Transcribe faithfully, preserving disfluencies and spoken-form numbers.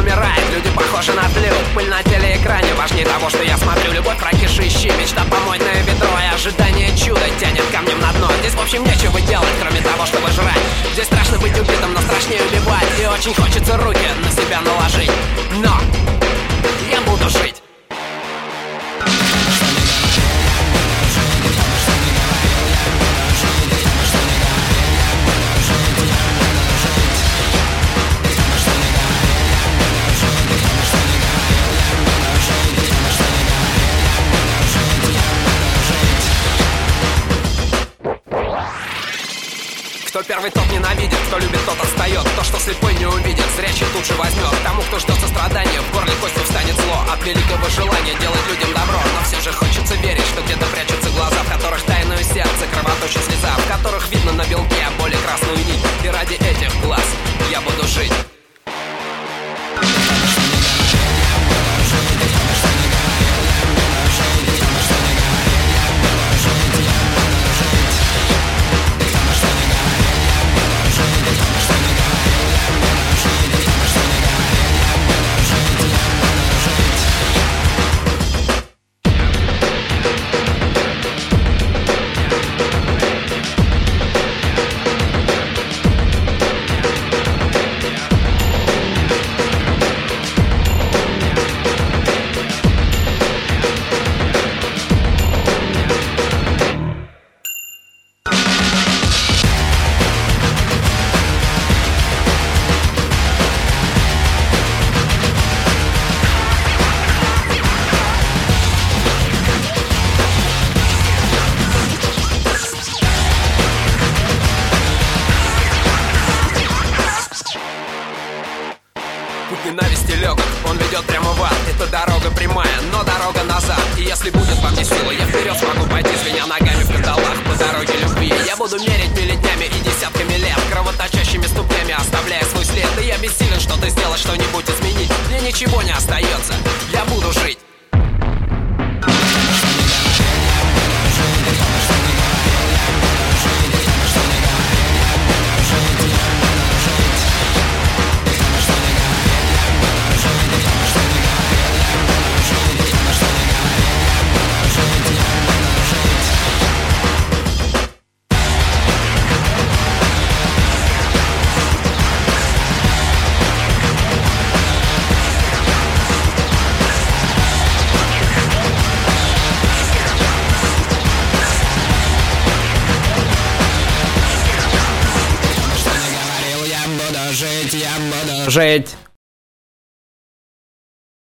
умирает, люди похожи на тлю. Пыль на телеэкране важнее того, что я смотрю. Любовь, прокишищи, мечта помойное ведро. И ожидание чуда тянет камнем на дно. Здесь в общем нечего делать, кроме того, чтобы жрать. Здесь страшно быть убитым, но страшнее убивать. И очень хочется руки на себя наложить. Но я буду жить. Кто первый, тот ненавидит, кто любит, тот отстает. То, что слепой не увидит, зрячий тут же возьмет. Тому, кто ждет сострадания, в горле костью встанет зло от великого желания делать людям добро. Но все же хочется верить, что где-то прячутся глаза, в которых тайное сердце, кровоточит слеза, в которых видно на белке боли красную нить. И ради этих глаз я буду жить. Путь ненависти легок, он ведет прямо в ад. Это дорога прямая, но дорога назад. И если будет во мне сила, я вперед смогу пойти, звеня ногами в кандалах по дороге любви. Я буду мерить миллетнями и десятками лет, кровоточащими ступнями оставляя свой след. И я бессилен что-то сделать, что-нибудь изменить. Мне ничего не остается, я буду жить. Жить, я буду жить.